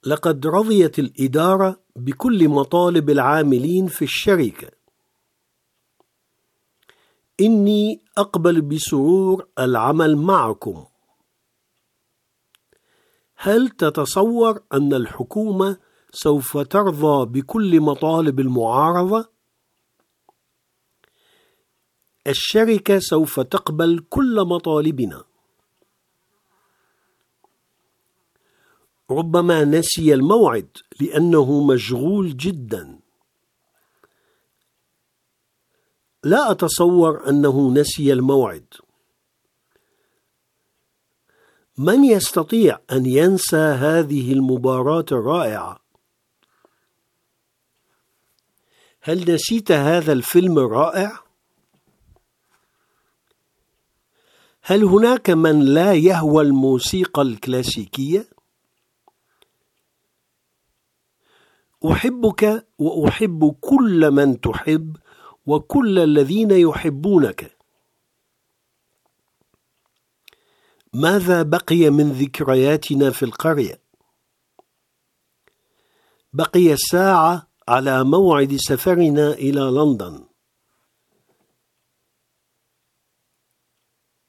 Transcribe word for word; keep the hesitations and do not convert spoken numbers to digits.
لقد رضيت الإدارة بكل مطالب العاملين في الشركة. إني أقبل بسرور العمل معكم. هل تتصور أن الحكومة سوف ترضى بكل مطالب المعارضة؟ الشركة سوف تقبل كل مطالبنا. ربما نسي الموعد لأنه مشغول جدا. لا أتصور أنه نسي الموعد. من يستطيع أن ينسى هذه المباراة الرائعة؟ هل نسيت هذا الفيلم الرائع؟ هل هناك من لا يهوى الموسيقى الكلاسيكية؟ أحبك وأحب كل من تحب وكل الذين يحبونك. ماذا بقي من ذكرياتنا في القرية؟ بقي ساعة على موعد سفرنا إلى لندن.